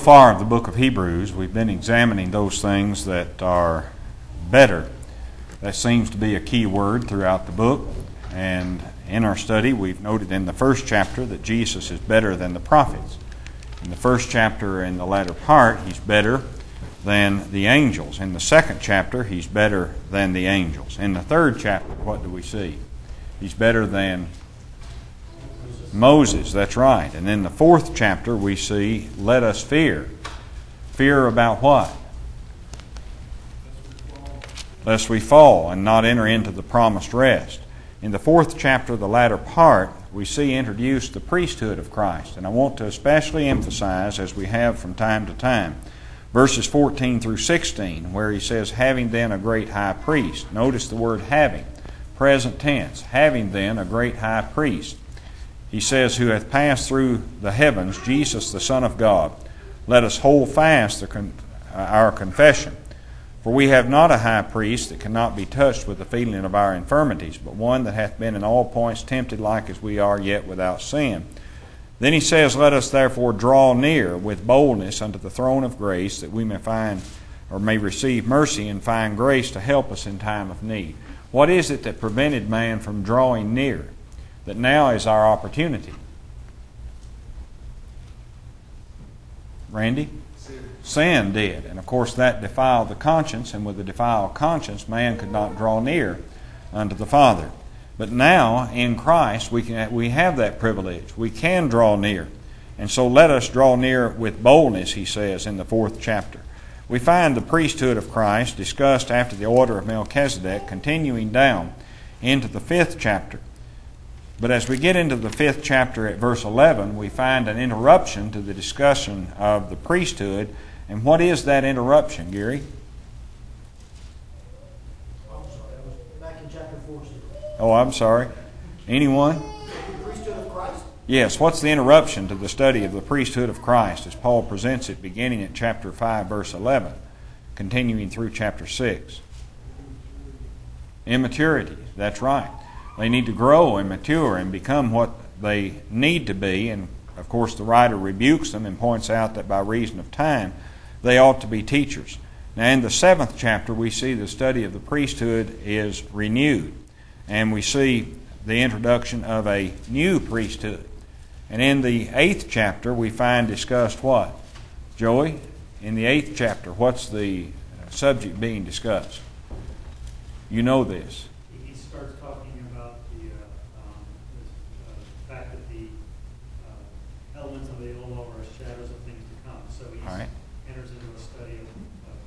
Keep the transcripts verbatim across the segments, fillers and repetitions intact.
far of the book of Hebrews, we've been examining those things that are better. That seems to be a key word throughout the book. And in our study, we've noted in the first chapter that Jesus is better than the prophets. In the first chapter, in the latter part, He's better than the angels. In the second chapter, He's better than the angels. In the third chapter, what do we see? He's better than Moses, that's right. And in the fourth chapter, we see, let us fear. Fear about what? Lest we fall and not enter into the promised rest. In the fourth chapter, the latter part, we see introduced the priesthood of Christ. And I want to especially emphasize, as we have from time to time, verses fourteen through sixteen, where he says, having then a great high priest. Notice the word having, present tense. Having then a great high priest. He says, who hath passed through the heavens, Jesus the Son of God. Let us hold fast the con- our confession. For we have not a high priest that cannot be touched with the feeling of our infirmities, but one that hath been in all points tempted like as we are, yet without sin. Then he says, let us therefore draw near with boldness unto the throne of grace, that we may find or may receive mercy and find grace to help us in time of need. What is it that prevented man from drawing near? That now is our opportunity. Randy? Sin. Sin did. And of course that defiled the conscience, and with a defiled conscience man could not draw near unto the Father. But now in Christ we can we have that privilege. We can draw near. And so let us draw near with boldness, he says in the fourth chapter. We find the priesthood of Christ discussed after the order of Melchizedek, continuing down into the fifth chapter. But as we get into the fifth chapter at verse eleven, we find an interruption to the discussion of the priesthood. And what is that interruption, Gary? Oh, I'm sorry. I was back in chapter four. Oh, I'm sorry. Anyone? The priesthood of Christ? Yes. What's the interruption to the study of the priesthood of Christ as Paul presents it beginning at chapter five, verse eleven, continuing through chapter six? Immaturity. That's right. They need to grow and mature and become what they need to be. And, of course, the writer rebukes them and points out that by reason of time, they ought to be teachers. Now, in the seventh chapter, we see the study of the priesthood is renewed. And we see the introduction of a new priesthood. And in the eighth chapter, we find discussed what? Joey, in the eighth chapter, what's the subject being discussed? You know this. He starts talking about the, uh, um, the uh, fact that the uh, elements of the old law are shadows of things to come. So he All right. enters into a study of,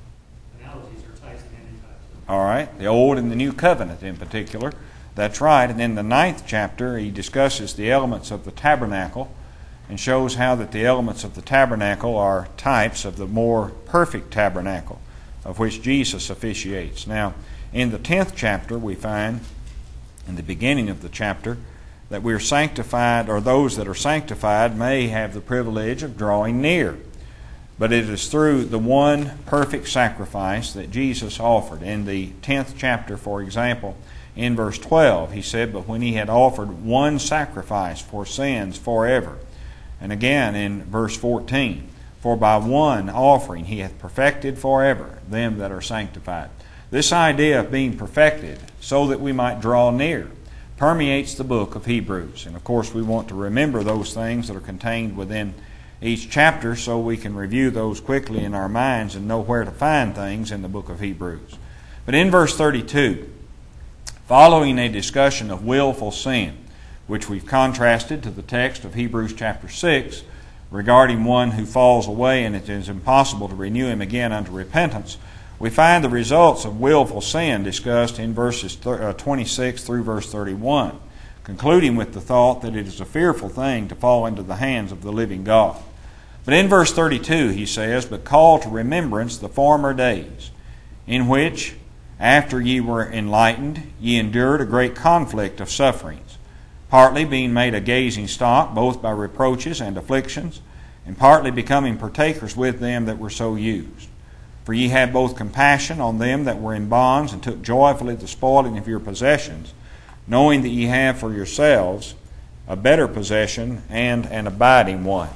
of analogies or types and antitypes. All right. The Old and the New Covenant in particular. That's right. And in the ninth chapter, he discusses the elements of the tabernacle and shows how that the elements of the tabernacle are types of the more perfect tabernacle of which Jesus officiates. Now, in the tenth chapter, we find, in the beginning of the chapter, that we are sanctified, or those that are sanctified may have the privilege of drawing near. But it is through the one perfect sacrifice that Jesus offered. In the tenth chapter, for example, in verse twelve, he said, but when he had offered one sacrifice for sins forever. And again in verse fourteen, for by one offering he hath perfected forever them that are sanctified. This idea of being perfected so that we might draw near permeates the book of Hebrews. And of course we want to remember those things that are contained within each chapter so we can review those quickly in our minds and know where to find things in the book of Hebrews. But in verse thirty-two, following a discussion of willful sin, which we've contrasted to the text of Hebrews chapter six, regarding one who falls away and it is impossible to renew him again unto repentance, we find the results of willful sin discussed in verses twenty-six through verse thirty-one, concluding with the thought that it is a fearful thing to fall into the hands of the living God. But in verse thirty-two he says, but call to remembrance the former days, in which, after ye were enlightened, ye endured a great conflict of sufferings, partly being made a gazing stock, both by reproaches and afflictions, and partly becoming partakers with them that were so used. For ye had both compassion on them that were in bonds, and took joyfully the spoiling of your possessions, knowing that ye have for yourselves a better possession and an abiding one.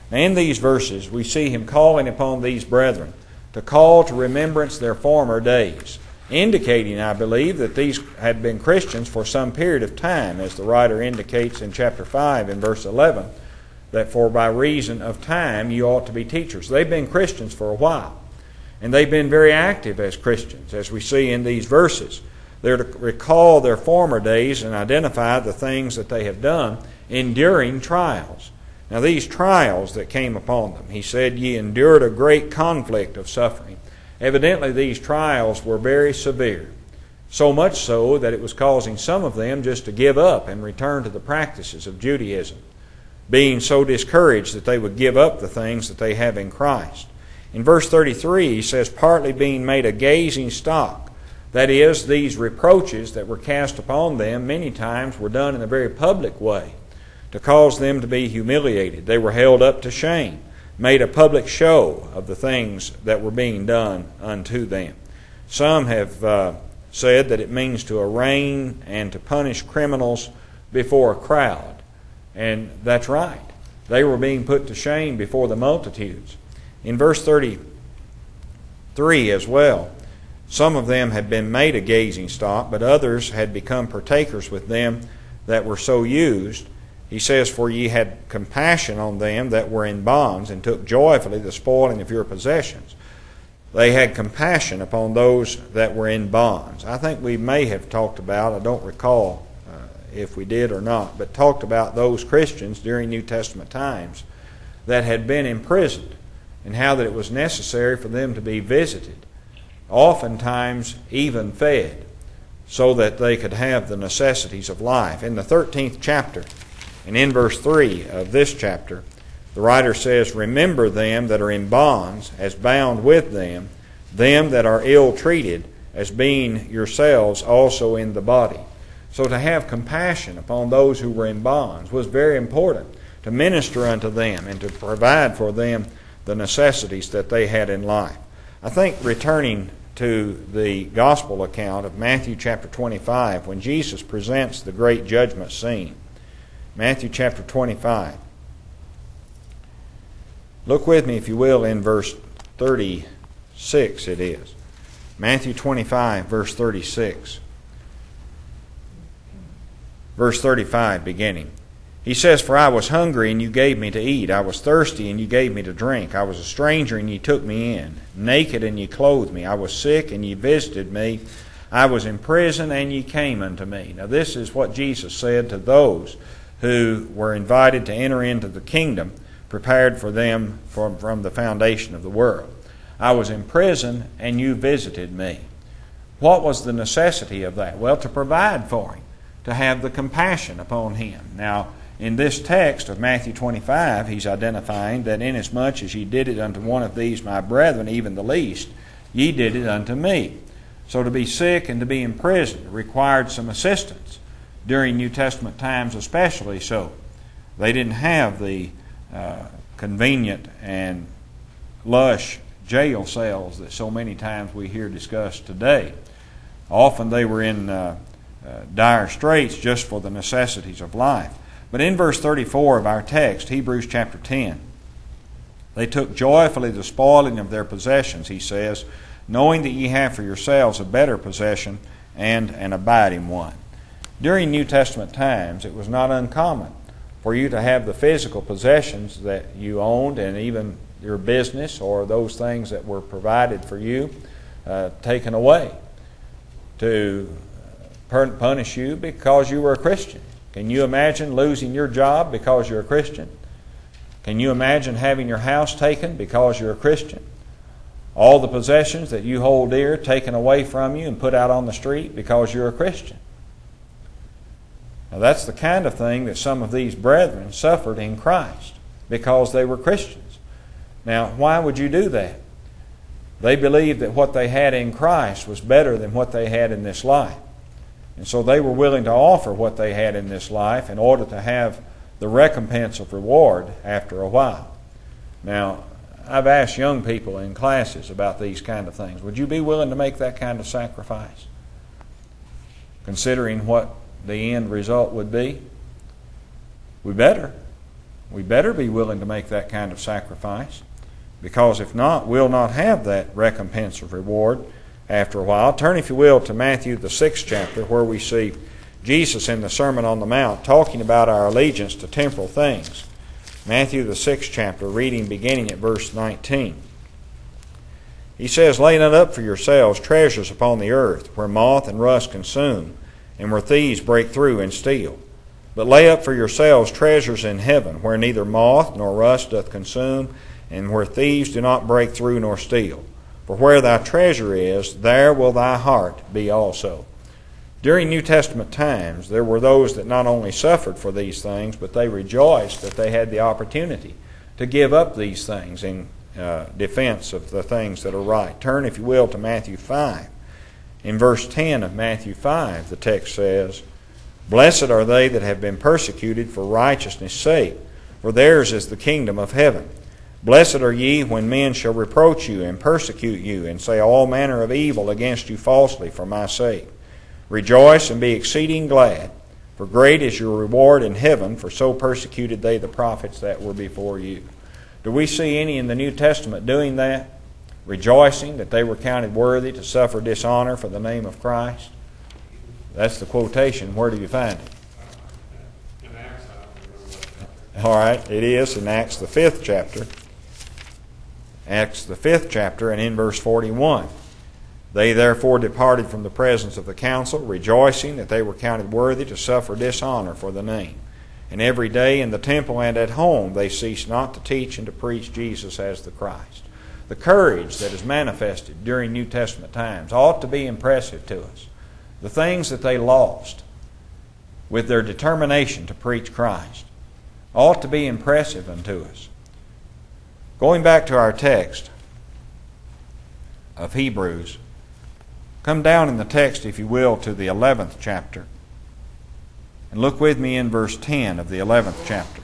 Now, in these verses, we see him calling upon these brethren to call to remembrance their former days, indicating, I believe, that these had been Christians for some period of time, as the writer indicates in chapter five in verse eleven, that for by reason of time you ought to be teachers. They've been Christians for a while, and they've been very active as Christians, as we see in these verses. They're to recall their former days and identify the things that they have done, enduring trials. Now these trials that came upon them, he said, ye endured a great conflict of suffering. Evidently these trials were very severe, so much so that it was causing some of them just to give up and return to the practices of Judaism, being so discouraged that they would give up the things that they have in Christ. In verse thirty-three, he says, partly being made a gazing stock. That is, these reproaches that were cast upon them many times were done in a very public way to cause them to be humiliated. They were held up to shame, made a public show of the things that were being done unto them. Some have uh, said that it means to arraign and to punish criminals before a crowd. And that's right. They were being put to shame before the multitudes. In verse thirty-three as well, some of them had been made a gazing stock, but others had become partakers with them that were so used. He says, for ye had compassion on them that were in bonds, and took joyfully the spoiling of your possessions. They had compassion upon those that were in bonds. I think we may have talked about, I don't recall uh, if we did or not, but talked about those Christians during New Testament times that had been imprisoned, and how that it was necessary for them to be visited, oftentimes even fed, so that they could have the necessities of life. In the thirteenth chapter, and in verse three of this chapter, the writer says, remember them that are in bonds, as bound with them, them that are ill-treated, as being yourselves also in the body. So to have compassion upon those who were in bonds was very important, to minister unto them and to provide for them the necessities that they had in life. I think returning to the gospel account of Matthew chapter twenty-five, when Jesus presents the great judgment scene, Matthew chapter twenty-five. Look with me, if you will, in verse thirty-six it is. Matthew twenty-five, verse thirty-six. Verse thirty-five beginning. He says, for I was hungry, and you gave me to eat. I was thirsty, and you gave me to drink. I was a stranger, and ye took me in. Naked, and ye clothed me. I was sick, and ye visited me. I was in prison, and ye came unto me. Now this is what Jesus said to those who were invited to enter into the kingdom prepared for them from, from the foundation of the world. I was in prison, and you visited me. What was the necessity of that? Well, to provide for him, to have the compassion upon him. Now, in this text of Matthew twenty-five, he's identifying that inasmuch as ye did it unto one of these my brethren, even the least, ye did it unto me. So to be sick and to be in prison required some assistance. During New Testament times especially so. They didn't have the uh, convenient and lush jail cells that so many times we hear discussed today. Often they were in uh, uh, dire straits just for the necessities of life. But in verse thirty-four of our text, Hebrews chapter ten, they took joyfully the spoiling of their possessions, he says, knowing that ye have for yourselves a better possession and an abiding one. During New Testament times, it was not uncommon for you to have the physical possessions that you owned, and even your business or those things that were provided for you uh, taken away to punish you because you were a Christian. Can you imagine losing your job because you're a Christian? Can you imagine having your house taken because you're a Christian? All the possessions that you hold dear taken away from you and put out on the street because you're a Christian. Now that's the kind of thing that some of these brethren suffered in Christ because they were Christians. Now, why would you do that? They believed that what they had in Christ was better than what they had in this life. And so they were willing to offer what they had in this life in order to have the recompense of reward after a while. Now, I've asked young people in classes about these kind of things. Would you be willing to make that kind of sacrifice, considering what the end result would be? We better. We better be willing to make that kind of sacrifice, because if not, we'll not have that recompense of reward after a while. Turn, if you will, to Matthew, the sixth chapter, where we see Jesus in the Sermon on the Mount talking about our allegiance to temporal things. Matthew, the sixth chapter, reading beginning at verse nineteen. He says, "Lay not up for yourselves treasures upon the earth, where moth and rust consume, and where thieves break through and steal. But lay up for yourselves treasures in heaven, where neither moth nor rust doth consume, and where thieves do not break through nor steal. For where thy treasure is, there will thy heart be also." During New Testament times, there were those that not only suffered for these things, but they rejoiced that they had the opportunity to give up these things in uh, defense of the things that are right. Turn, if you will, to Matthew five. In verse ten of Matthew five, the text says, "Blessed are they that have been persecuted for righteousness' sake, for theirs is the kingdom of heaven. Blessed are ye when men shall reproach you and persecute you, and say all manner of evil against you falsely for my sake. Rejoice and be exceeding glad, for great is your reward in heaven, for so persecuted they the prophets that were before you." Do we see any in the New Testament doing that? Rejoicing that they were counted worthy to suffer dishonor for the name of Christ? That's the quotation. Where do you find it? In Acts, I don't remember what chapter. All right, it is in Acts the fifth chapter. Acts the fifth chapter, and in verse forty-one. "They therefore departed from the presence of the council, rejoicing that they were counted worthy to suffer dishonor for the name. And every day in the temple and at home they ceased not to teach and to preach Jesus as the Christ." The courage that is manifested during New Testament times ought to be impressive to us. The things that they lost with their determination to preach Christ ought to be impressive unto us. Going back to our text of Hebrews, come down in the text, if you will, to the eleventh chapter. And look with me in verse ten of the eleventh chapter.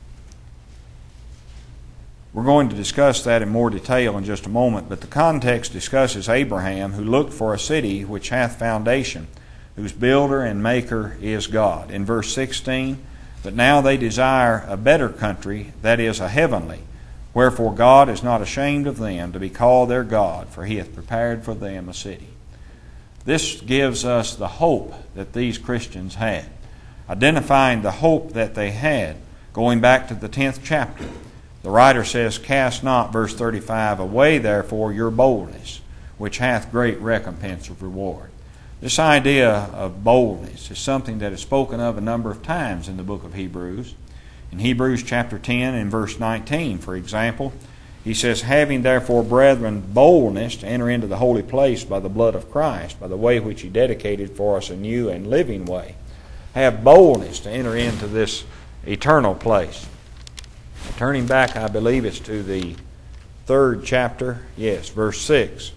We're going to discuss that in more detail in just a moment, but the context discusses Abraham, who looked for a city which hath foundation, whose builder and maker is God. In verse sixteen, "But now they desire a better country, that is, a heavenly. Wherefore God is not ashamed of them to be called their God, for he hath prepared for them a city." This gives us the hope that these Christians had, identifying the hope that they had, going back to the tenth chapter. The writer says, "Cast not," verse thirty-five, "away therefore your boldness, which hath great recompense of reward." This idea of boldness is something that is spoken of a number of times in the book of Hebrews. In Hebrews chapter ten and verse nineteen, for example, he says, "Having therefore, brethren, boldness to enter into the holy place by the blood of Christ, by the way which he dedicated for us a new and living way." Have boldness to enter into this eternal place. Turning back, I believe it's to the third chapter. Yes, verse six.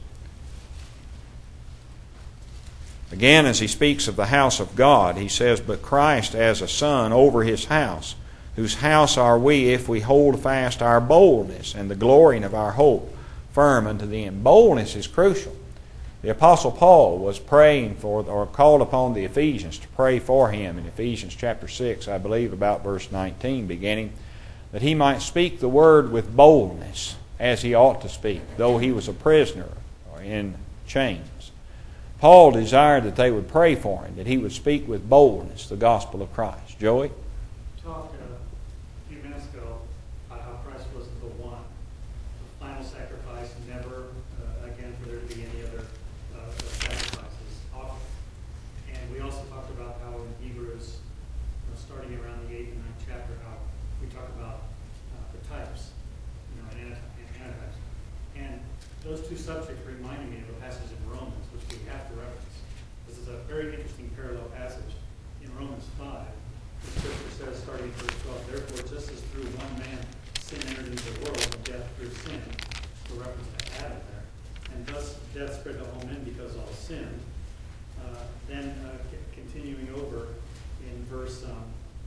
Again, as he speaks of the house of God, he says, "But Christ as a son over his house, whose house are we if we hold fast our boldness and the glorying of our hope firm unto the end." Boldness is crucial. The Apostle Paul was praying for, or called upon the Ephesians to pray for him in Ephesians chapter six, I believe about verse nineteen beginning, that he might speak the word with boldness as he ought to speak, though he was a prisoner or in chains. Paul desired that they would pray for him, that he would speak with boldness the gospel of Christ. Joey? Talked uh, a few minutes ago about how Christ was the one, the final sacrifice, never uh, again for there to be any other uh, sacrifices offered. And we also talked about how in Hebrews, you know, starting around the eighth and ninth chapter, how we talk about uh, the types, you know, and anti- and antitypes. And those two subjects reminded me of a passage in Romans, which we have to reference. This is a very interesting parallel passage in Romans five. The scripture says, starting in verse twelve, "Therefore, just as through one man sin entered into the world, and death through sin," the reference to Adam there, "and thus death spread to all men because all sinned." Uh, then uh, c- continuing over in verse um,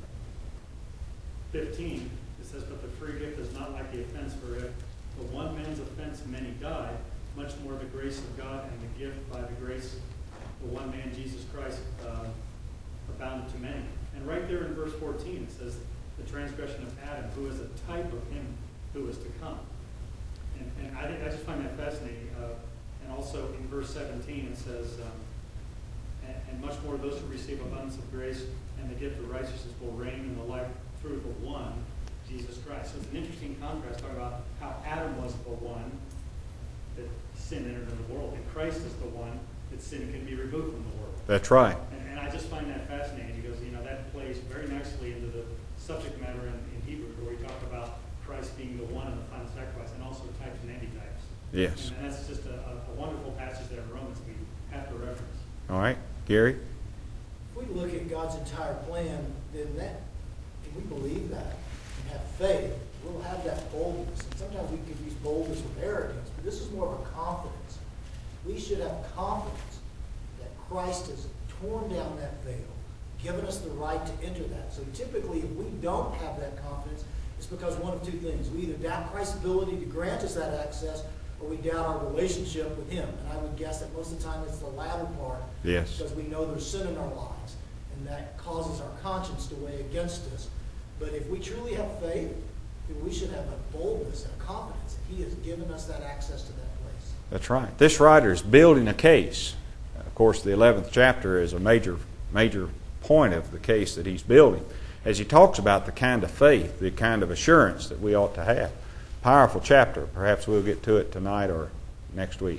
fifteen, it says, "But the free gift is not like the offense, for if the one man's offense many died, much more the grace of God and the gift by the grace of the one man, Jesus Christ, um, abounded to many." And right there in verse fourteen, it says, the transgression of Adam, who is a type of him who is to come. And, and I think I just find that fascinating. Uh, and also in verse seventeen it says, um, and, and much more those who receive abundance of grace and the gift of righteousness will reign in the life through the one, Jesus Christ. So it's an interesting contrast talking about how Adam was the one that sin entered into the world, and Christ is the one that sin can be removed from the world. That's right. And, and I just find that fascinating because, you know, that plays very nicely into the subject matter in, in Hebrews where we talk about Christ being the one in the final sacrifice, and also types and antitypes. Yes. And that's just a, a wonderful passage there in Romans we have to reference. All right. Gary? If we look at God's entire plan, then that, if we believe that and have faith, we'll have that boldness. And sometimes we confuse boldness with arrogance, but this is more of a confidence. We should have confidence that Christ has torn down that veil, given us the right to enter that. So typically, if we don't have that confidence, it's because one of two things. We either doubt Christ's ability to grant us that access, or we doubt our relationship with Him. And I would guess that most of the time it's the latter part. Yes. Because we know there's sin in our lives, and that causes our conscience to weigh against us. But if we truly have faith, then we should have a boldness and a confidence that He has given us that access to that place. That's right. This writer is building a case. Of course, the eleventh chapter is a major, major point of the case that he's building, as he talks about the kind of faith, the kind of assurance that we ought to have. Powerful chapter. Perhaps we'll get to it tonight or next week.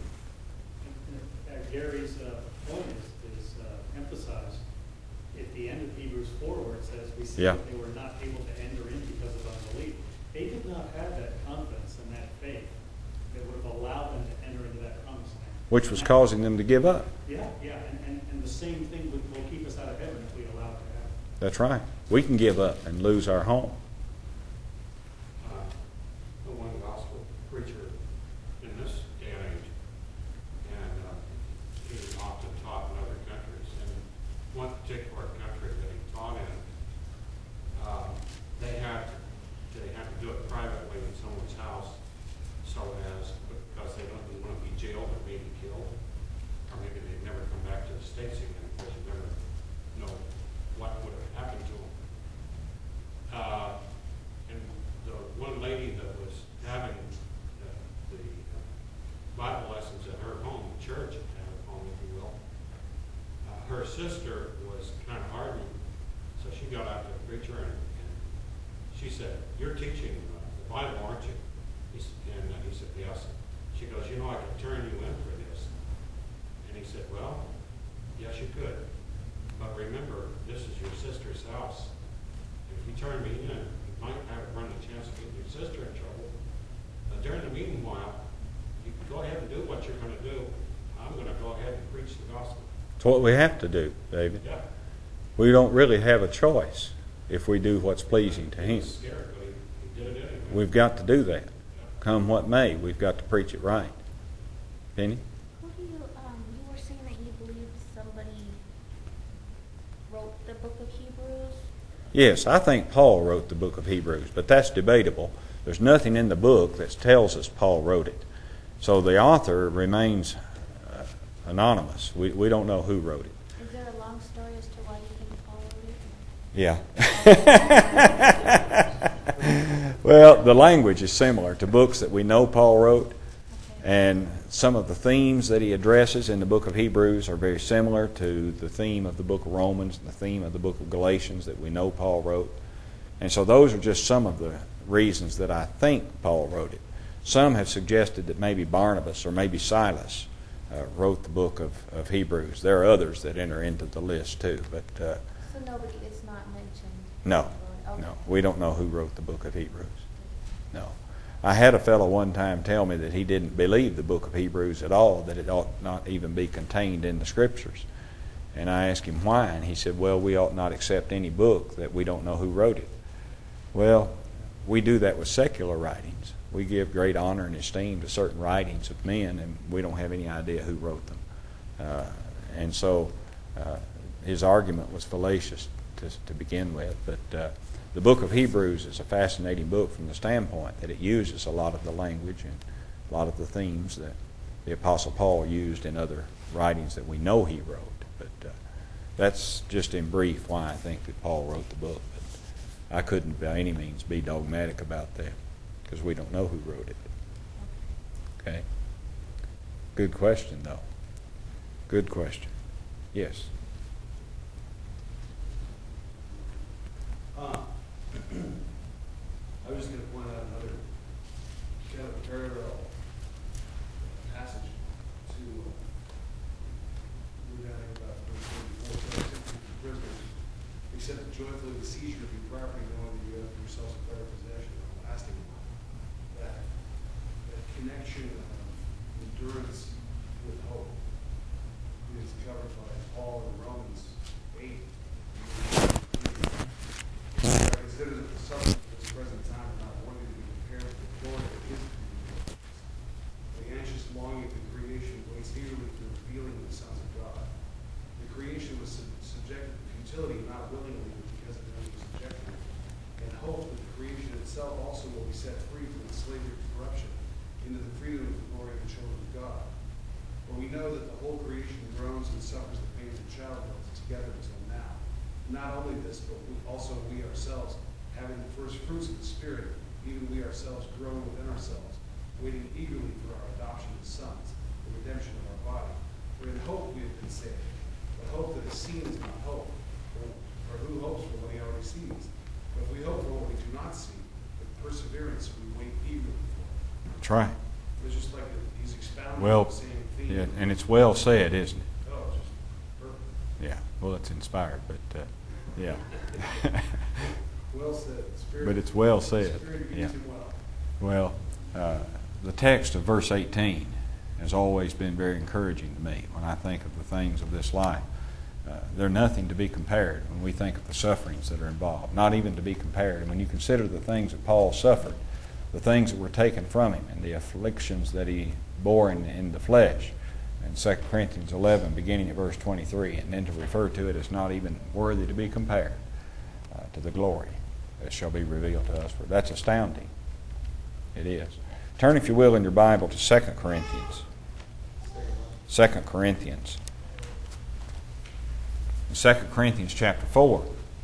And, and, uh, Gary's uh, point is, is uh, emphasized at the end of Hebrews four, where it says, we see Yeah. that they were not able to enter in because of unbelief. They did not have that confidence and that faith that would have allowed them to enter into that promised land. Which was causing them to give up. Yeah, yeah, and, and, and the same thing will, will keep us out of heaven if we allow it to happen. That's right. We can give up and lose our home. Uh, the one gospel preacher in this day and age, and uh, he was often taught in other countries. And one particular country that he taught in, uh, they had they had to do it privately in someone's house, so as because they don't want to be jailed or maybe killed, or maybe they'd never come back to the States again because you never know what would have happened to them. Uh, and the one lady that was having the, the Bible lessons at her home, church at her home, if you will, uh, her sister was kind of arguing, so she got out to the preacher and, and she said, "You're teaching uh, the Bible, aren't you?" He, and uh, he said, "Yes." She goes, "You know, I could turn you in for this." And he said, "Well, yes, you could. But remember, this is your sister's house. If you turn me in, you might have run a chance of getting your sister in trouble. But during the meanwhile, you can go ahead and do what you're going to do. I'm going to go ahead and preach the gospel." It's what we have to do, David. Yeah. We don't really have a choice if we do what's pleasing to He Him. was scared, but he, he did it anyway. We've got to do that. Come what may, we've got to preach it right. Penny? Who do you, um, you were saying that you believed somebody wrote the book of Hebrews? Yes, I think Paul wrote the book of Hebrews, but that's debatable. There's nothing in the book that tells us Paul wrote it. So the author remains uh, anonymous. We, we don't know who wrote it. Is there a long story as to why you think Paul wrote it? Yeah. Well, the language is similar to books that we know Paul wrote, and some of the themes that he addresses in the book of Hebrews are very similar to the theme of the book of Romans and the theme of the book of Galatians that we know Paul wrote. And so those are just some of the reasons that I think Paul wrote it. Some have suggested that maybe Barnabas or maybe Silas uh, wrote the book of, of Hebrews. There are others that enter into the list too, but uh, So nobody is not mentioned? no, Okay. no, we don't know who wrote the book of Hebrews. No. I had a fellow one time tell me that he didn't believe the book of Hebrews at all, that it ought not even be contained in the Scriptures. And I asked him why, and he said, well, we ought not accept any book that we don't know who wrote it. Well, we do that with secular writings. We give great honor and esteem to certain writings of men, and we don't have any idea who wrote them. Uh, and so uh, his argument was fallacious to, to begin with, but uh, the book of Hebrews is a fascinating book from the standpoint that it uses a lot of the language and a lot of the themes that the Apostle Paul used in other writings that we know he wrote. But uh, that's just in brief why I think that Paul wrote the book. I couldn't by any means be dogmatic about that because we don't know who wrote it. Okay? Good question, though. Good question. Yes. Uh, I was just going to point out another kind of parallel passage to uh, we're down here about verse thirty-four, prisoners, except that joyfully the seizure of your property, knowing that you have for yourselves a better possession, a lasting one. That, that connection of endurance with hope is covered by Paul in Romans eight. I consider that the sufferings of this present time are not worthy to be compared with the glory that is to be revealed. The anxious longing of the creation waits eagerly for the revealing of the sons of God. The creation was sub- subjected to futility, not willingly, but because it was subjected. And hope that the creation itself also will be set free from the slavery of corruption into the freedom of the glory of the children of God. For we know that the whole creation groans and suffers the pains of childbirth together until now. Not only this, but we also we ourselves, having the first fruits of the Spirit, even we ourselves groan within ourselves, waiting eagerly for our adoption as sons, the redemption of our body. For in hope we have been saved. But hope that is seen is not hope. For, for who hopes for what he already sees? But if we hope for what we do not see, with perseverance we wait eagerly for it. That's right. It's just like he's expounding Well, the same theme. yeah, and it's well said, isn't it? Oh, it's just perfect. Yeah. Well, it's inspired, but uh, yeah. Well said. Spirit, But it's well said. Spirit Yeah. used him well. Well, uh, the text of verse eighteen has always been very encouraging to me when I think of the things of this life. Uh, they're nothing to be compared when we think of the sufferings that are involved, not even to be compared. And when you consider the things that Paul suffered, the things that were taken from him, and the afflictions that he bore in, in the flesh, in Second Corinthians eleven, beginning at verse twenty-three, and then to refer to it as not even worthy to be compared uh, to the glory that shall be revealed to us. For that's astounding. It is. Turn, if you will, in your Bible to Second Corinthians. Second Corinthians. In Second Corinthians chapter four.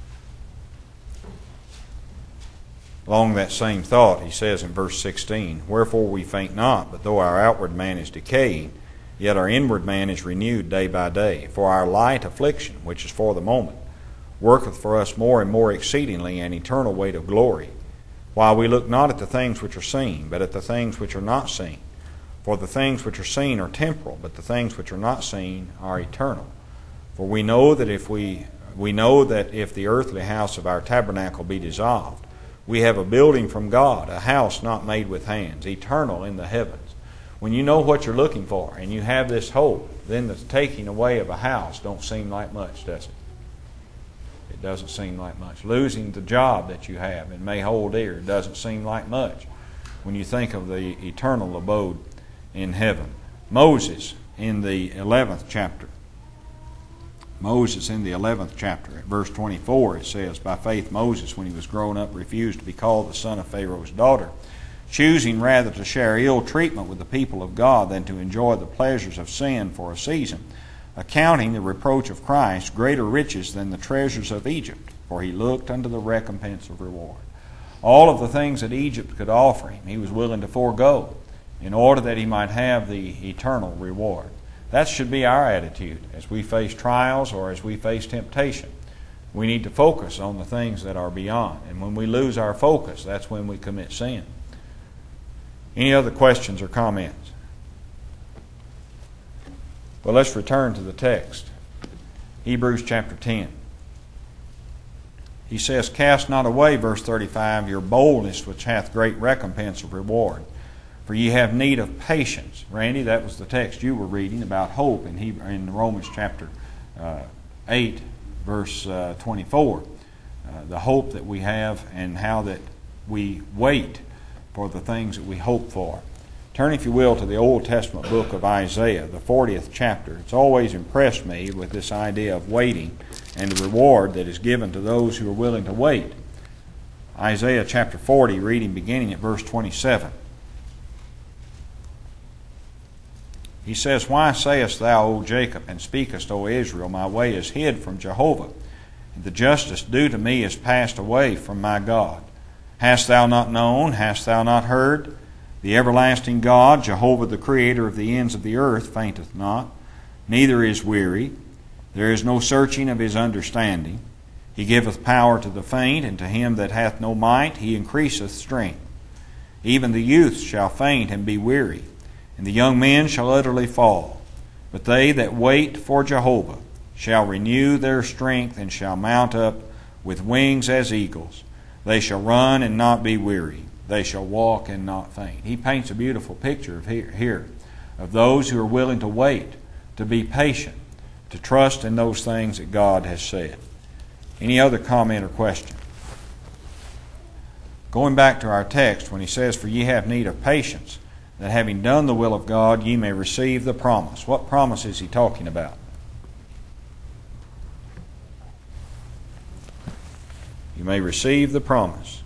Along that same thought, he says in verse sixteen, Wherefore we faint not, but though our outward man is decaying, yet our inward man is renewed day by day. For our light affliction, which is for the moment, worketh for us more and more exceedingly an eternal weight of glory, while we look not at the things which are seen, but at the things which are not seen. For the things which are seen are temporal, but the things which are not seen are eternal. For we know that if we we know that if the earthly house of our tabernacle be dissolved, we have a building from God, a house not made with hands, eternal in the heavens. When you know what you're looking for and you have this hope, then the taking away of a house don't seem like much, does it? It doesn't seem like much. Losing the job that you have and may hold dear doesn't seem like much when you think of the eternal abode in heaven. Moses in the eleventh chapter. Moses in the eleventh chapter, at verse twenty-four, it says, By faith Moses, when he was grown up, refused to be called the son of Pharaoh's daughter, choosing rather to share ill treatment with the people of God than to enjoy the pleasures of sin for a season, accounting the reproach of Christ greater riches than the treasures of Egypt, for he looked unto the recompense of reward. All of the things that Egypt could offer him, he was willing to forego in order that he might have the eternal reward. That should be our attitude as we face trials or as we face temptation. We need to focus on the things that are beyond. And when we lose our focus, that's when we commit sin. Any other questions or comments? Well, let's return to the text. Hebrews chapter ten. He says, Cast not away, verse thirty-five, your boldness which hath great recompense of reward. For ye have need of patience. Randy, that was the text you were reading about hope in Hebrew, in Romans chapter uh, eight, verse uh, twenty-four. Uh, the hope that we have and how that we wait for the things that we hope for. Turn, if you will, to the Old Testament book of Isaiah, the fortieth chapter. It's always impressed me with this idea of waiting and the reward that is given to those who are willing to wait. Isaiah chapter forty, reading beginning at verse twenty-seven. He says, Why sayest thou, O Jacob, and speakest, O Israel, my way is hid from Jehovah? and the justice due to me is passed away from my God. Hast thou not known? Hast thou not heard? The everlasting God, Jehovah the Creator of the ends of the earth, fainteth not, neither is weary. There is no searching of his understanding. He giveth power to the faint, and to him that hath no might he increaseth strength. Even the youth shall faint and be weary, and the young men shall utterly fall. But they that wait for Jehovah shall renew their strength, and shall mount up with wings as eagles. They shall run and not be weary. They shall walk and not faint. He paints a beautiful picture of here, here of those who are willing to wait, to be patient, to trust in those things that God has said. Any other comment or question? Going back to our text, when he says, "For ye have need of patience, that having done the will of God, ye may receive the promise." What promise is he talking about? You may receive the promise.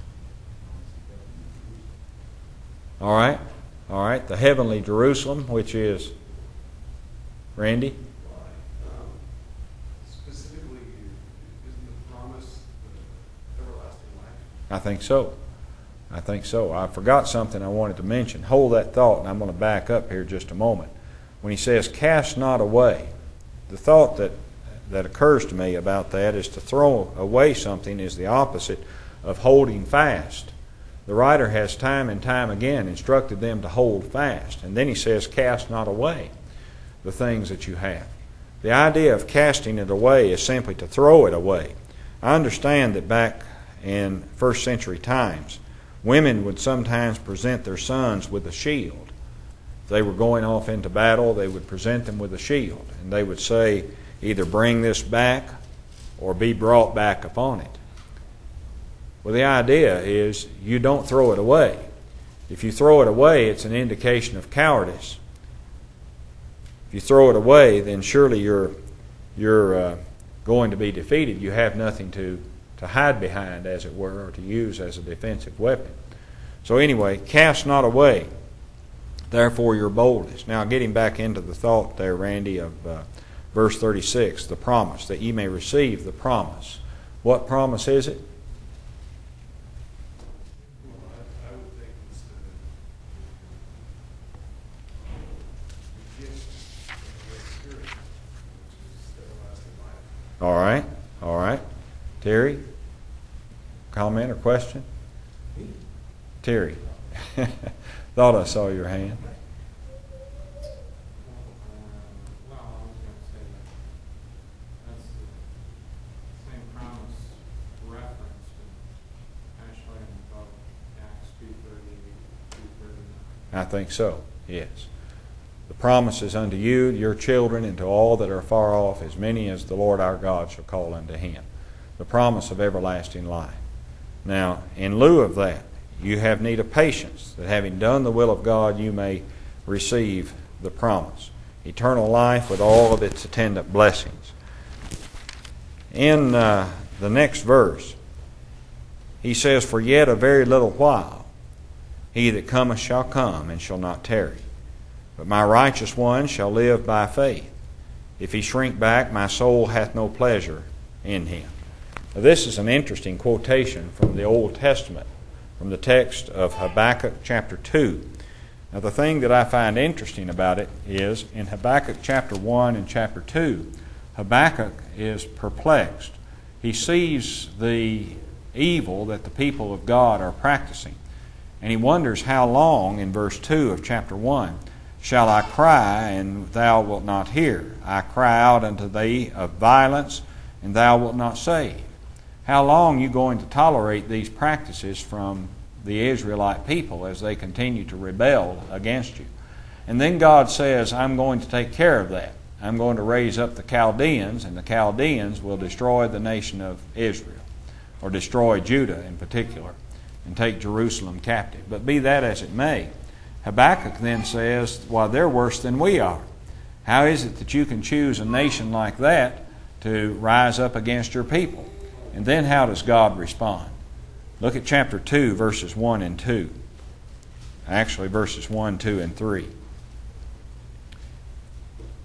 All right, all right. The heavenly Jerusalem, which is, Randy? Um, Specifically, isn't the promise the everlasting life? I think so. I think so. I forgot something I wanted to mention. Hold that thought, and I'm going to back up here just a moment. When he says, "Cast not away," the thought that, that occurs to me about that is to throw away something is the opposite of holding fast. The writer has time and time again instructed them to hold fast. And then he says, "Cast not away the things that you have." The idea of casting it away is simply to throw it away. I understand that back in first century times, women would sometimes present their sons with a shield. If they were going off into battle, they would present them with a shield. And they would say, either bring this back or be brought back upon it. Well, the idea is you don't throw it away. If you throw it away, it's an indication of cowardice. If you throw it away, then surely you're, you're uh, going to be defeated. You have nothing to to hide behind, as it were, or to use as a defensive weapon. So anyway, cast not away, therefore, your boldness. Now, getting back into the thought there, Randy, of uh, verse thirty-six, the promise, that ye may receive the promise. What promise is it? Well, I, I would think it's the, the gift of the Holy Spirit, which is the everlasting life. All right, all right. Terry, comment or question? Terry, thought I saw your hand. Well, I was going to say that that's the same promise referenced in Ashley and about Acts two thirty, two thirty-nine. I think so, yes. The promise is unto you, your children, and to all that are far off, as many as the Lord our God shall call unto him. The promise of everlasting life. Now, in lieu of that, you have need of patience, that having done the will of God, you may receive the promise. Eternal life with all of its attendant blessings. In uh, the next verse, he says, "For yet a very little while, he that cometh shall come, and shall not tarry. But my righteous one shall live by faith. If he shrink back, my soul hath no pleasure in him." Now, this is an interesting quotation from the Old Testament, from the text of Habakkuk chapter two. Now, the thing that I find interesting about it is, in Habakkuk chapter one and chapter two, Habakkuk is perplexed. He sees the evil that the people of God are practicing, and he wonders how long, in verse two of chapter one, "Shall I cry, and thou wilt not hear? I cry out unto thee of violence, and thou wilt not save." How long are you going to tolerate these practices from the Israelite people as they continue to rebel against you? And then God says, "I'm going to take care of that. I'm going to raise up the Chaldeans, and the Chaldeans will destroy the nation of Israel," or destroy Judah in particular, and take Jerusalem captive. But be that as it may, Habakkuk then says, "Well, they're worse than we are. How is it that you can choose a nation like that to rise up against your people?" And then how does God respond? Look at chapter two, verses one and two. Actually, verses one, two, and three.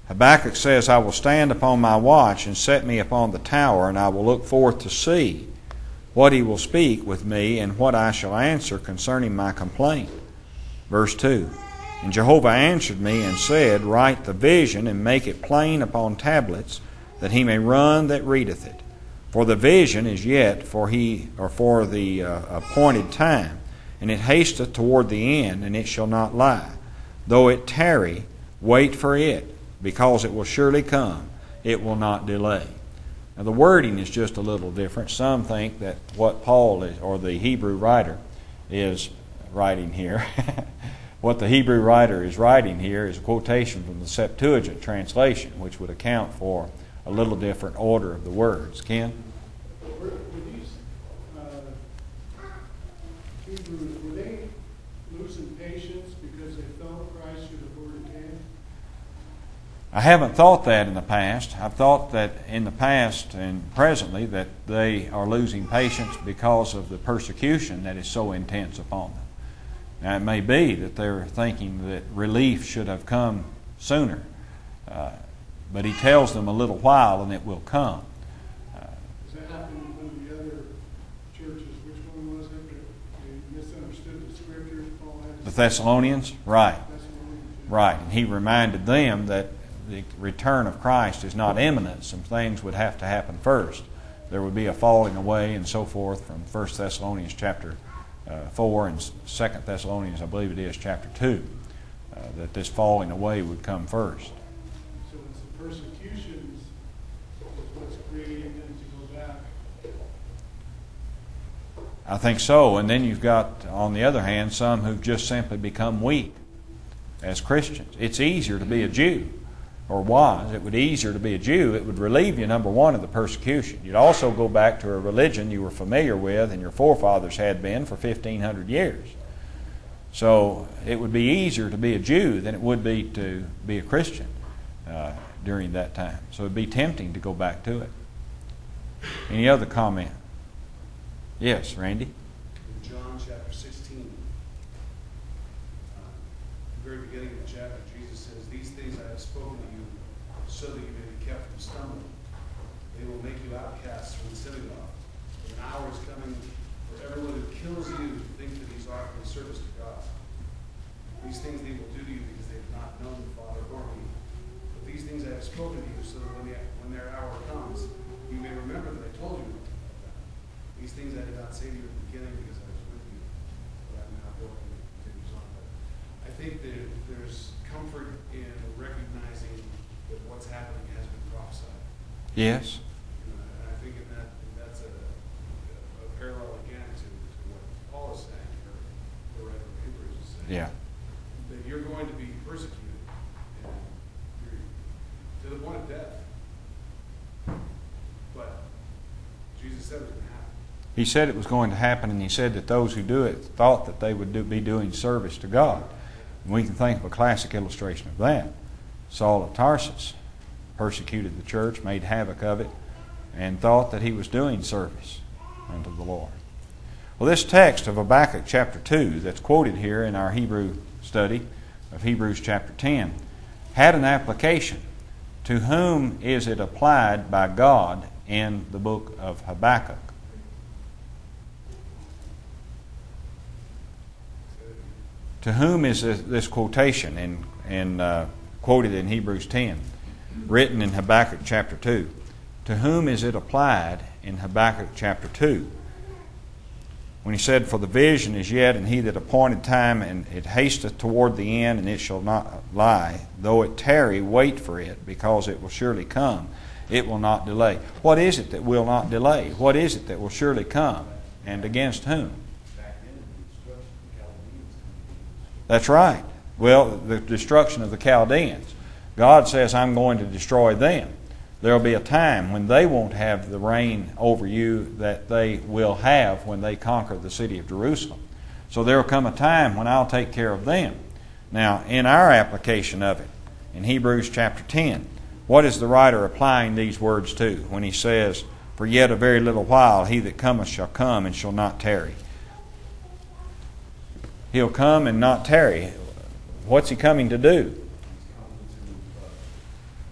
Habakkuk says, I will stand upon my watch and set me upon the tower, and I will look forth to see what he will speak with me and what I shall answer concerning my complaint. Verse two, And Jehovah answered me and said, Write the vision and make it plain upon tablets, that he may run that readeth it. For the vision is yet for he or for the uh, appointed time, and it hasteth toward the end, and it shall not lie. Though it tarry, wait for it, because it will surely come. It will not delay. Now the wording is just a little different. Some think that what Paul is, or the Hebrew writer is writing here, what the Hebrew writer is writing here is a quotation from the Septuagint translation, which would account for a little different order of the words. Ken? Were, were these uh, Hebrews, were they losing patience because they felt Christ should have already came? I haven't thought that in the past. I've thought that in the past and presently that they are losing patience because of the persecution that is so intense upon them. Now it may be that they're thinking that relief should have come sooner, uh, but he tells them a little while and it will come. Uh, Does that happen in one of the other churches? Which one was it that they misunderstood the scriptures? Paul had to the say? Thessalonians? Right. Thessalonians, yeah. Right. And he reminded them that the return of Christ is not imminent. Some things would have to happen first. There would be a falling away and so forth from First Thessalonians chapter uh, four and Second Thessalonians, I believe it is, chapter two, uh, that this falling away would come first. So it's the persecutions is what's creating them to go back. I think so. And then you've got, on the other hand, some who've just simply become weak as Christians. It's easier to be a Jew, or was. It would be easier to be a Jew. It would relieve you, number one, of the persecution. You'd also go back to a religion you were familiar with and your forefathers had been for fifteen hundred years. So it would be easier to be a Jew than it would be to be a Christian uh, during that time. So it would be tempting to go back to it. Any other comment? Yes, Randy? In John chapter sixteen, uh, the very beginning of the chapter, Jesus says, These things I have spoken to you, so that you may be kept from stumbling. They will make you outcasts from the synagogue. But an hour is coming for everyone who kills you to think that he's offering service to God. These things they will do to you because they have not known the Father or me. But these things I have spoken to you, so that when, the, when their hour comes, you may remember that I told you about them. These things I did not say to you at the beginning because I was with you, but I'm now going and it continues on. But I think that there's comfort in recognizing that what's happening has been prophesied. Yes. You know, and I think in that that's a, a, a parallel again to, to what Paul is saying, or the writer of Hebrews is saying. Yeah. That you're going to be persecuted and you're to the point of death. But Jesus said it was going to happen. He said it was going to happen, and he said that those who do it thought that they would do, be doing service to God. And we can think of a classic illustration of that. Saul of Tarsus persecuted the church, made havoc of it, and thought that he was doing service unto the Lord. Well, this text of Habakkuk chapter two that's quoted here in our Hebrew study of Hebrews chapter ten had an application. To whom is it applied by God in the book of Habakkuk? To whom is this, this quotation in, in, uh, quoted in Hebrews ten, written in Habakkuk chapter two? To whom is it applied in Habakkuk chapter two? When he said, For the vision is yet, and he that appointed time, and it hasteth toward the end, and it shall not lie. Though it tarry, wait for it, because it will surely come. It will not delay. What is it that will not delay? What is it that will surely come? And against whom? That's right. Well, the destruction of the Chaldeans. God says, I'm going to destroy them. There will be a time when they won't have the reign over you that they will have when they conquer the city of Jerusalem. So there will come a time when I'll take care of them. Now, in our application of it, in Hebrews chapter ten, what is the writer applying these words to when he says, For yet a very little while he that cometh shall come and shall not tarry? He'll come and not tarry. What's he coming to do?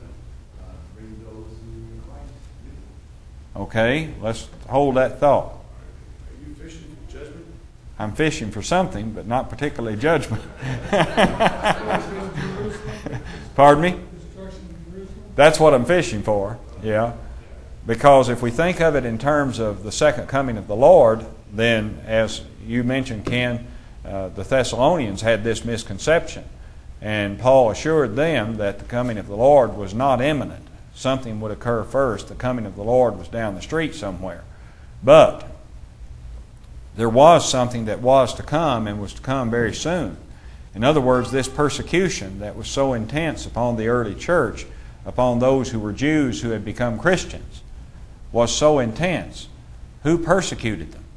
Okay, let's hold that thought. Are you fishing for judgment? I'm fishing for something, but not particularly judgment. Pardon me? That's what I'm fishing for, yeah. Because if we think of it in terms of the second coming of the Lord, then as you mentioned, Ken, uh, the Thessalonians had this misconception. And Paul assured them that the coming of the Lord was not imminent. Something would occur first. The coming of the Lord was down the street somewhere. But there was something that was to come and was to come very soon. In other words, this persecution that was so intense upon the early church, upon those who were Jews who had become Christians, was so intense. Who persecuted them?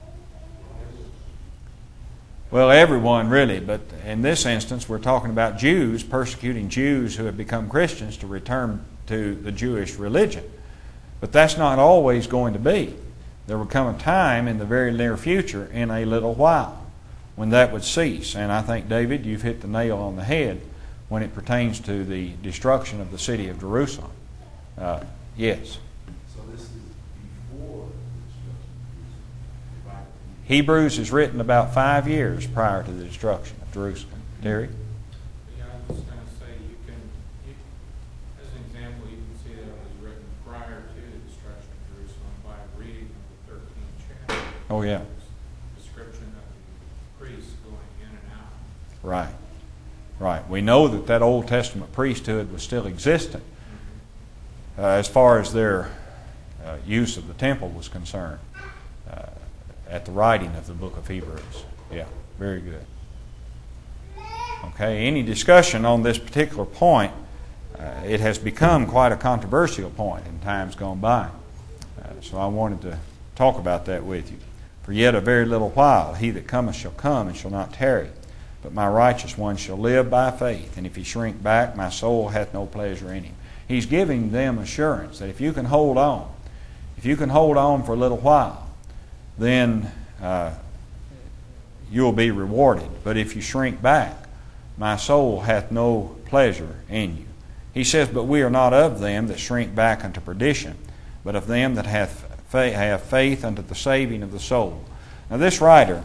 Well, everyone really, but in this instance we're talking about Jews persecuting Jews who have become Christians to return to the Jewish religion. But that's not always going to be. There will come a time in the very near future, in a little while, when that would cease. And I think, David, you've hit the nail on the head when it pertains to the destruction of the city of Jerusalem. Uh, yes? So this is before the destruction of Jerusalem. Hebrews is written about five years prior to the destruction of Jerusalem. Terry? Yeah, I was going to say, you can, you, as an example, you can see that it was written prior to the destruction of Jerusalem by reading of the thirteenth chapter. Oh, yeah. Description of the priests going in and out. Right. Right. We know that that Old Testament priesthood was still existent uh, as far as their uh, use of the temple was concerned uh, at the writing of the book of Hebrews. Yeah, very good. Okay, any discussion on this particular point, uh, it has become quite a controversial point in times gone by. Uh, so I wanted to talk about that with you. For yet a very little while, he that cometh shall come and shall not tarry. But my righteous one shall live by faith. And if he shrink back, my soul hath no pleasure in him. He's giving them assurance that if you can hold on, if you can hold on for a little while, then uh, you'll be rewarded. But if you shrink back, my soul hath no pleasure in you. He says, but we are not of them that shrink back unto perdition, but of them that hath fa- have faith unto the saving of the soul. Now this writer,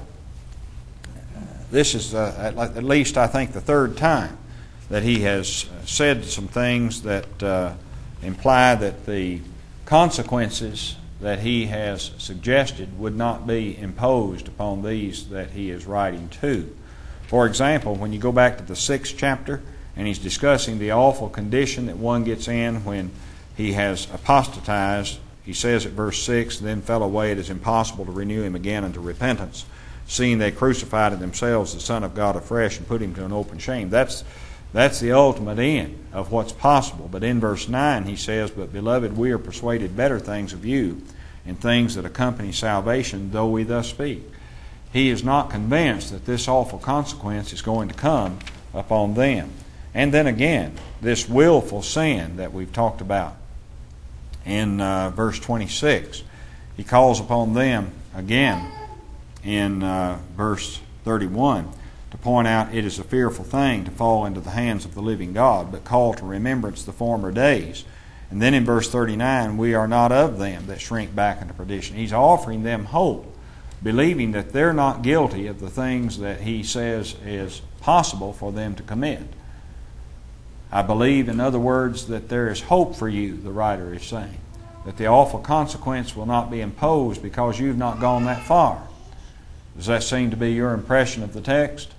this is uh, at, at least I think the third time that he has said some things that uh, imply that the consequences that he has suggested would not be imposed upon these that he is writing to. For example, when you go back to the sixth chapter and he's discussing the awful condition that one gets in when he has apostatized, he says at verse six, then fell away, it is impossible to renew him again unto repentance, seeing they crucified in themselves the Son of God afresh and put him to an open shame. That's that's the ultimate end of what's possible. But in verse nine he says, but beloved, we are persuaded better things of you, and things that accompany salvation, though we thus speak. He is not convinced that this awful consequence is going to come upon them. And then again, this willful sin that we've talked about in uh, verse twenty-six. He calls upon them again in uh, verse thirty-one to point out it is a fearful thing to fall into the hands of the living God, but call to remembrance the former days. And then in verse thirty-nine, we are not of them that shrink back into perdition. He's offering them hope, believing that they're not guilty of the things that he says is possible for them to commit. I believe, in other words, that there is hope for you, the writer is saying, that the awful consequence will not be imposed because you've not gone that far. Does that seem to be your impression of the text?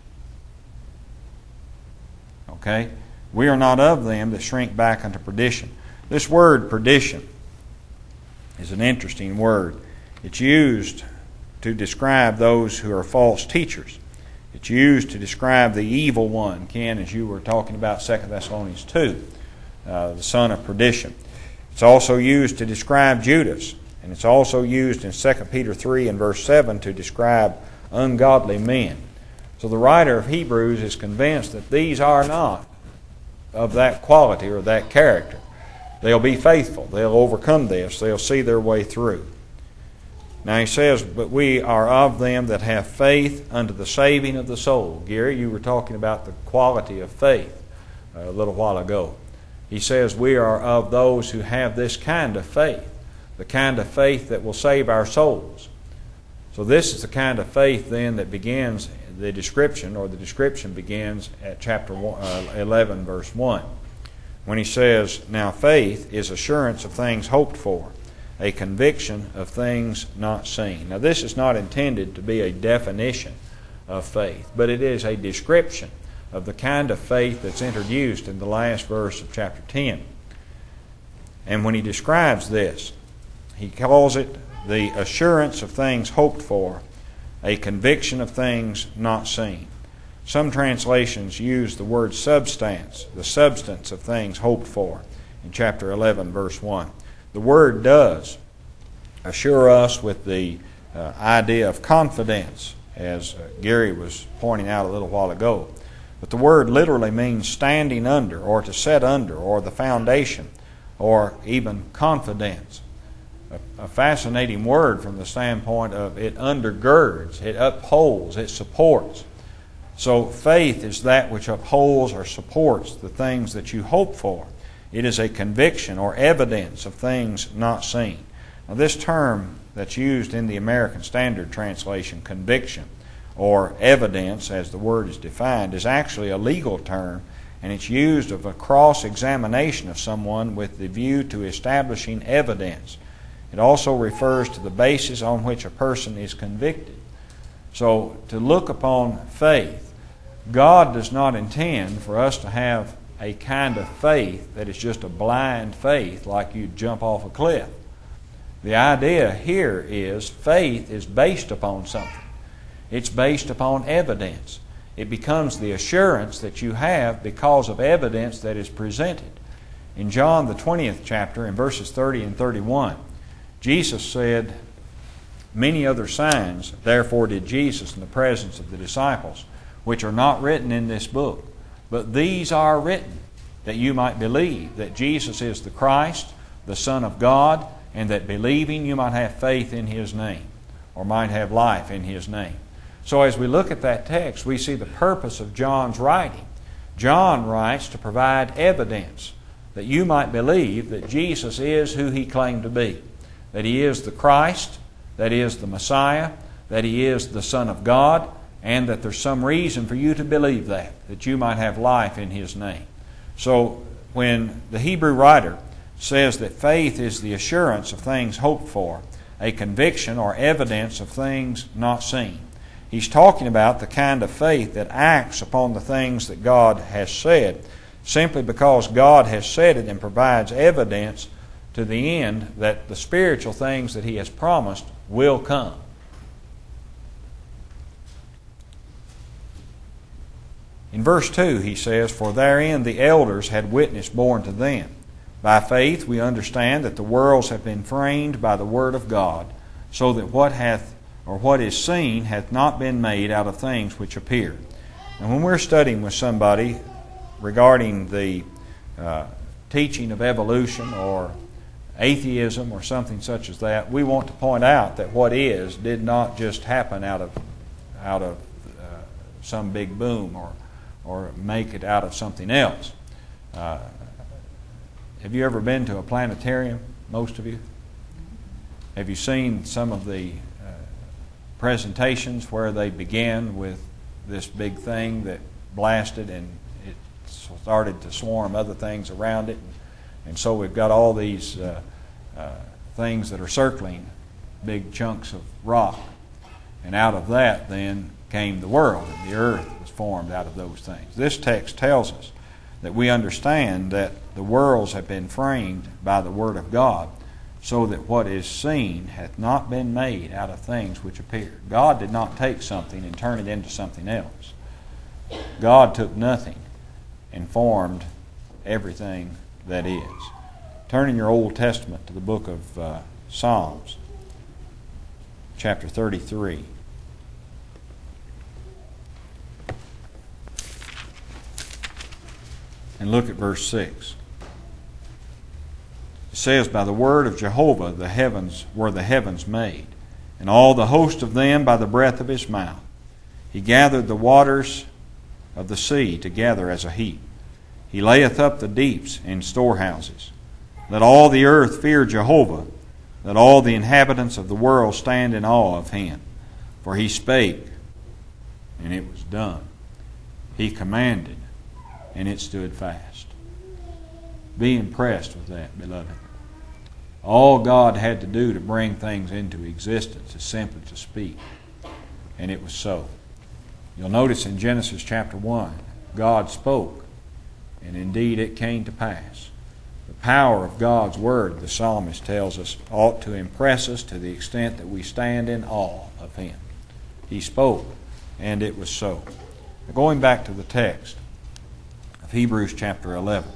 Okay. We are not of them that shrink back unto perdition. This word perdition is an interesting word. It's used to describe those who are false teachers. It's used to describe the evil one, Ken, as you were talking about Second Thessalonians two, uh, the son of perdition. It's also used to describe Judas, and it's also used in Second Peter three and verse seven to describe ungodly men. So the writer of Hebrews is convinced that these are not of that quality or that character. They'll be faithful. They'll overcome this. They'll see their way through. Now he says, but we are of them that have faith unto the saving of the soul. Gary, you were talking about the quality of faith a little while ago. He says we are of those who have this kind of faith, the kind of faith that will save our souls. So this is the kind of faith then that begins the description, or the description begins at chapter eleven, verse one. When he says, "Now faith is assurance of things hoped for, a conviction of things not seen." Now this is not intended to be a definition of faith, but it is a description of the kind of faith that's introduced in the last verse of chapter ten. And when he describes this, he calls it the assurance of things hoped for, a conviction of things not seen. Some translations use the word substance, the substance of things hoped for, in chapter eleven, verse one. The word does assure us with the uh, idea of confidence, as uh, Gary was pointing out a little while ago. But the word literally means standing under, or to set under, or the foundation, or even confidence. A, a fascinating word from the standpoint of it undergirds, it upholds, it supports. So faith is that which upholds or supports the things that you hope for. It is a conviction or evidence of things not seen. Now this term that's used in the American Standard Translation, conviction, or evidence, as the word is defined, is actually a legal term, and it's used of a cross-examination of someone with the view to establishing evidence. It also refers to the basis on which a person is convicted. So to look upon faith, God does not intend for us to have a kind of faith that is just a blind faith like you'd jump off a cliff. The idea here is faith is based upon something. It's based upon evidence. It becomes the assurance that you have because of evidence that is presented. In John the twentieth chapter, in verses thirty and thirty-one, Jesus said, "Many other signs, therefore, did Jesus in the presence of the disciples, which are not written in this book. But these are written, that you might believe that Jesus is the Christ, the Son of God, and that believing you might have faith in His name," or might have life in His name. So as we look at that text, we see the purpose of John's writing. John writes to provide evidence that you might believe that Jesus is who He claimed to be, that He is the Christ, that He is the Messiah, that He is the Son of God, and that there's some reason for you to believe that, that you might have life in His name. So when the Hebrew writer says that faith is the assurance of things hoped for, a conviction or evidence of things not seen, he's talking about the kind of faith that acts upon the things that God has said, simply because God has said it, and provides evidence to the end that the spiritual things that He has promised will come. In verse two he says, "For therein the elders had witness borne to them. By faith we understand that the worlds have been framed by the word of God, so that what hath or what is seen hath not been made out of things which appear." And when we're studying with somebody regarding the uh, teaching of evolution or atheism or something such as that, we want to point out that what is did not just happen out of out of uh, some big boom or or make it out of something else. Uh, have you ever been to a planetarium, most of you? Have you seen some of the uh, presentations where they began with this big thing that blasted and it started to swarm other things around it? And, and so we've got all these uh, uh, things that are circling big chunks of rock. And out of that then came the world, and the earth was formed out of those things. This text tells us that we understand that the worlds have been framed by the Word of God, so that what is seen hath not been made out of things which appear. God did not take something and turn it into something else. God took nothing and formed everything that is. Turn in your Old Testament to the book of uh, Psalms, chapter thirty-three. And look at verse six. It says, "By the word of Jehovah the heavens were the heavens made, and all the host of them by the breath of His mouth. He gathered the waters of the sea together as a heap. He layeth up the deeps in storehouses. Let all the earth fear Jehovah. that all the inhabitants of the world stand in awe of him. For he spake, and it was done. He commanded, and it stood fast. Be impressed with that, beloved. All God had to do to bring things into existence is simply to speak. And it was so. You'll notice in Genesis chapter one, God spoke, and indeed it came to pass. The power of God's Word, the psalmist tells us, ought to impress us to the extent that we stand in awe of Him. He spoke, and it was so. Now, going back to the text of Hebrews chapter eleven.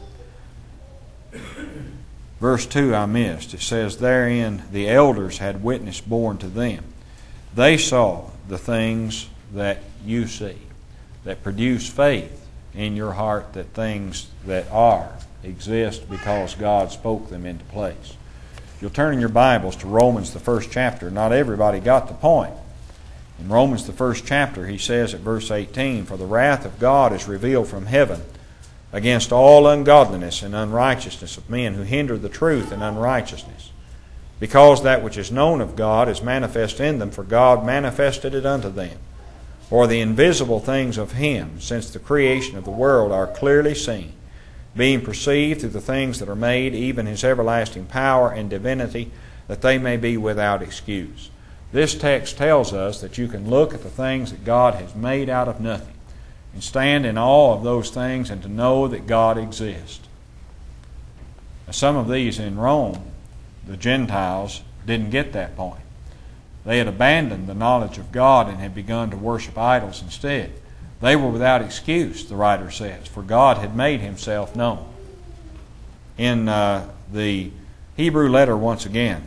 Verse two I missed. It says, therein the elders had witness borne to them. They saw the things that you see, that produce faith in your heart that things that are exist because God spoke them into place. If you'll turn in your Bibles to Romans, the first chapter, not everybody got the point. In Romans, the first chapter, he says at verse eighteen, for the wrath of God is revealed from heaven against all ungodliness and unrighteousness of men who hinder the truth in unrighteousness, because that which is known of God is manifest in them, for God manifested it unto them. For the invisible things of Him, since the creation of the world, are clearly seen, being perceived through the things that are made, even His everlasting power and divinity, that they may be without excuse. This text tells us that you can look at the things that God has made out of nothing and stand in awe of those things and to know that God exists. Now, some of these in Rome, the Gentiles, didn't get that point. They had abandoned the knowledge of God and had begun to worship idols instead. They were without excuse, the writer says, for God had made Himself known. In uh, the Hebrew letter once again,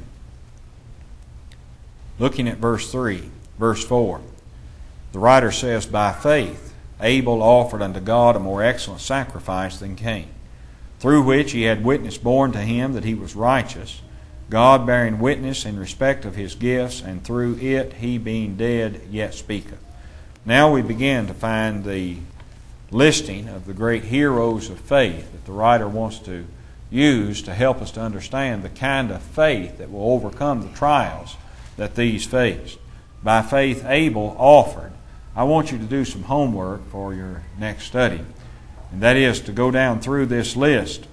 looking at verse three, verse four, the writer says, by faith Abel offered unto God a more excellent sacrifice than Cain, through which he had witness borne to him that he was righteous, God bearing witness in respect of his gifts, and through it he being dead yet speaketh. Now we begin to find the listing of the great heroes of faith that the writer wants to use to help us to understand the kind of faith that will overcome the trials that these faced. By faith Abel offered. I want you to do some homework for your next study, and that is to go down through this list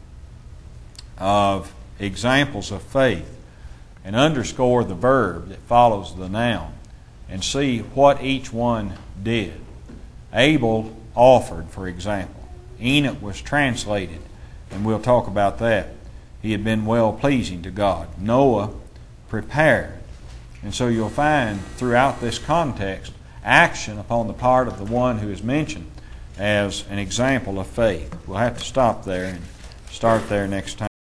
of examples of faith and underscore the verb that follows the noun and see what each one did. Abel offered, for example. Enoch was translated, and we'll talk about that. He had been well-pleasing to God. Noah prepared. And so you'll find throughout this context action upon the part of the one who is mentioned as an example of faith. We'll have to stop there and start there next time.